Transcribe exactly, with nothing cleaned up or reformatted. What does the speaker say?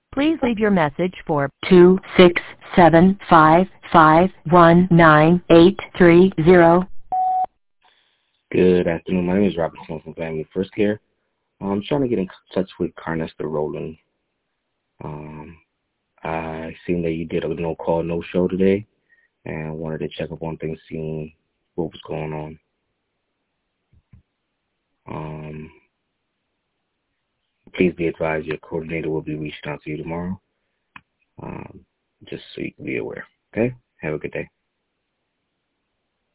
Please leave your message for two six seven five five one nine eight three zero. Good afternoon. My name is Robert Sloan from Family First Care. I'm trying to get in touch with Carnesta Rowland. Um, I seen that you did a no call, no show today, and wanted to check up on things, seeing what was going on. Um, please be advised your coordinator will be reaching out to you tomorrow, um, just so you can be aware. Okay? Have a good day.